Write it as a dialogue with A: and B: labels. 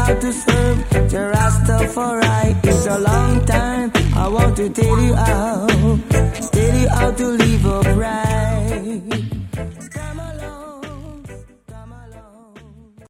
A: how to serve the Rastafari. It's a long time. I want to tell you how to live upright.